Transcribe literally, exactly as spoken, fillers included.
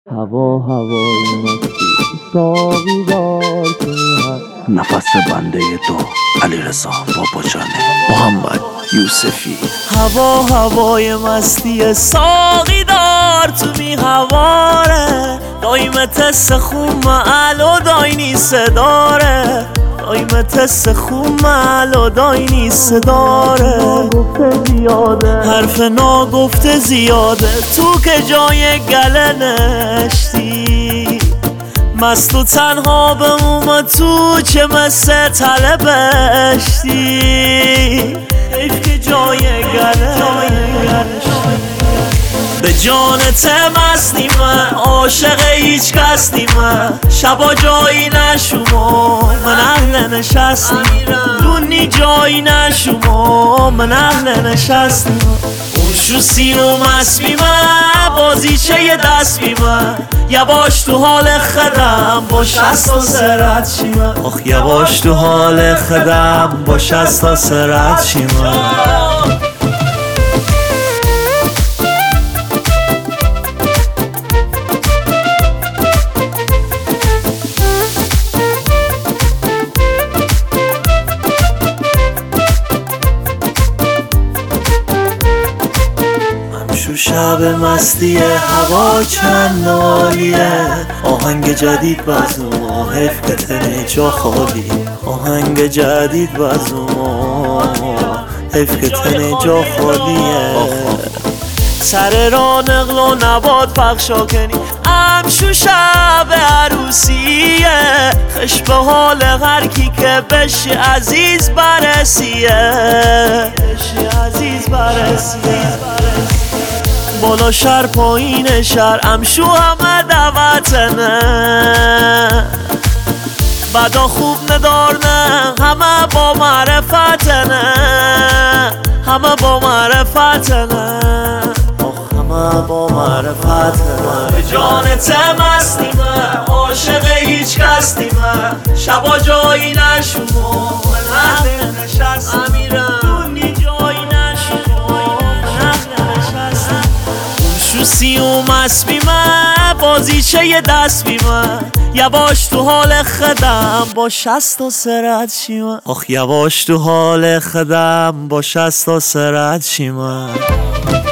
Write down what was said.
هوا هوای مستی ساقی دار کنی نفس بنده تو علیرضا باباجانه محمد یوسفی. هوا هوای مستی ساقی دار تو می هواره دایم تس خون معلو داینی صداره دایم تس خون معلو داینی صداره ناگفته زیاده حرف ناگفته زیاده تو که جای گله نشتی مست و تنها بموم تو چه مثل طلبشتی حیف که جای گله به جان مست نیمه عاشق هیچ کس نیمه شبا جایی نشومو من اهل نشست نیمه دونی جایی نشومو من اهل نشست نیمه اون شو سیمو مست بیمه بازی چه یه دست بیمه یواش تو حال خدم با شست و سرت شیمه آخ یواش تو حال خدم با شست و سرت شیمه. شو شب مستی هوا چند عالیه آهنگ جدید بزنو حیف که تنه جا خالی آهنگ جدید بزنو حیف که تنه جا خالیه سر را نقل و نباد پخشا کنی امشو شب عروسیه خش به حال هر کی که بشی عزیز برسیه بشی عزیز برسیه بالا شهر پایین شهر امشو همه دعوتنه بدا خوب ندار نه همه با معرفتنه همه با معرفتنه آخ همه با معرفتنه به جان مست نیمه عاشق هیچ کس نیمه شبا جایی نشومو من اهل نشست امیرم دونی جایی نشومو من اهل نشست شو سیوم مست بیمه بازی چه یه دست بیمه یواش تو حال خدم با شست و سرت شیمه آخ یواش تو حال خدم با شست و سرت شیمه.